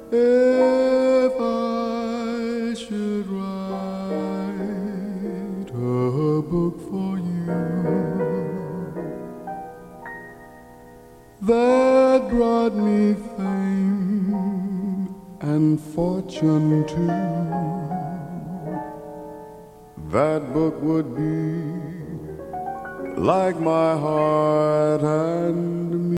If I should write a book for you that brought me fame and fortune too, that book would be like my heart and me.